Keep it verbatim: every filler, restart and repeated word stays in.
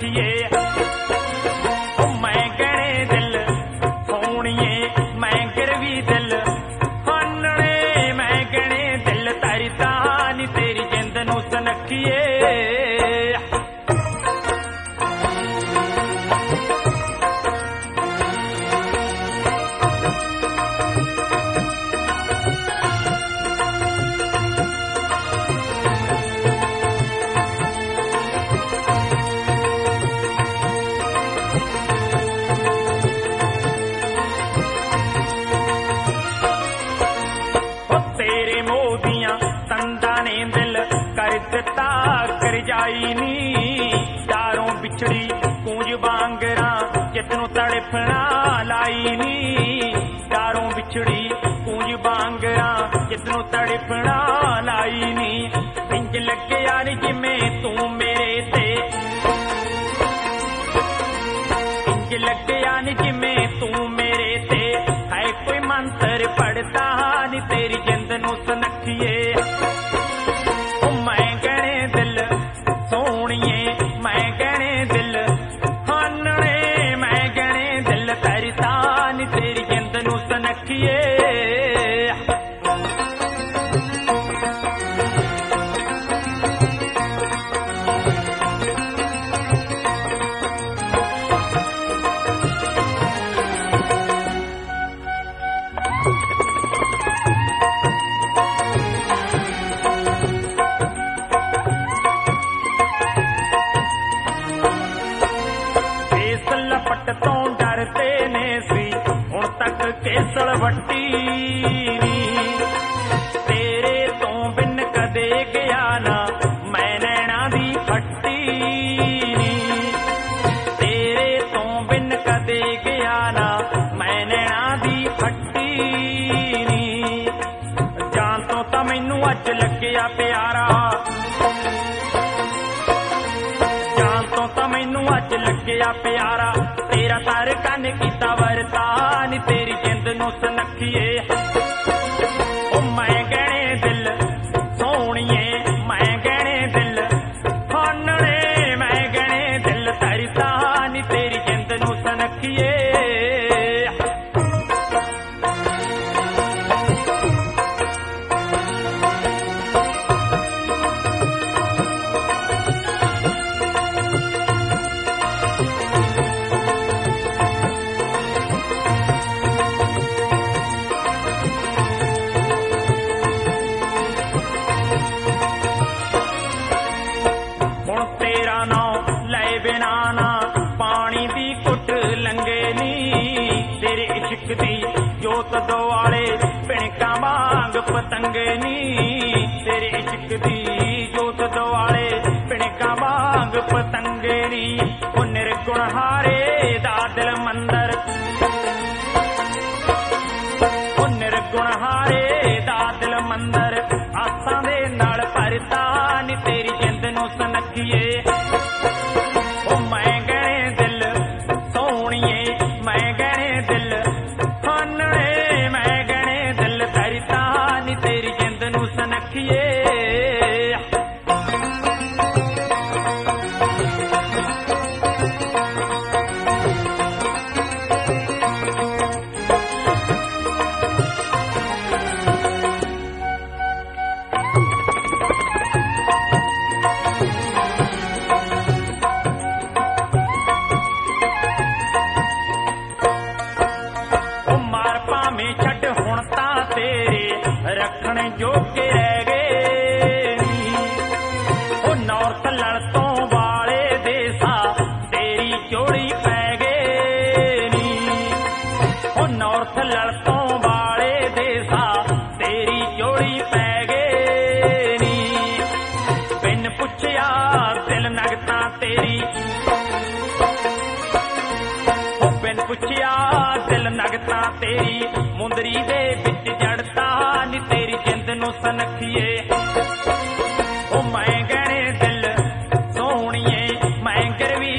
सनखिए ओ मैं गहने दिल सोहणिए मैं गिरवी दिल हानणे मैं गहने दिल तरदा नी तेरी जिंद नूं सनखिए करजाई नी चारों बिछड़ी कूंज बांगरा जितनों तड़फना लाई नी चारों बिछड़ी कूंज बांगरा जितनों तड़फना लाई नी इंज लगे यार जिमें तू मेरे ते इंज लगे यार जिमें तू मेरे ते है कोई मंत्र पढ़ता नी तेरी जिंद नूं सनखिए केसड़ वट्टी तेरे तो बिन कदे गया ना मैं नैना दी खट्टी तेरे तो बिन कदे गया ना मैं नैना दी खट्टी जान तो तां मैनू अज लग्या प्यारा जान तो तां मैनू अज लग्या प्यारा तेरा सर कन कीता वरता नी तेरी जिंद नूं सनखिए ओ मैं गहने दिल सोहणिए मैं गहने दिल हानणे मैं गहने दिल तरदा नी तेरी जिंद नूं सनखिए जोत दुआले पिणका मांग पतंगे नी तेरे इश्क दी जोत दुआले पिणका मांग पतंगे नी ओ निर्गुण हारे दा दिल मंदर ओ निर्गुण हारे दा दिल मंदर आसां दे नाल भरता नी तेरी जिंद नूं सनखिए ओ मैं गहने दिल सोहणिए मैं गहने दिल तेरी जिंद नूं सनखिए मार भावें छड्ड हुण तां तेरे रखने जोगे रह गए ओ नौरत लड़ तो वाले देसा तेरी जोड़ी पै गए नी ओ नौरत लड़ तो वाले देसा तेरी जोड़ी पै गए नी बिन पुछया दिल नगता तेरी ओ बिन पुछया दिल नगता तेरी मुंदरी दे विच जड़ता नी तेरी जिंद नूं सनखिए ओ मैं गहने दिल सोहणिए मैं गिरवी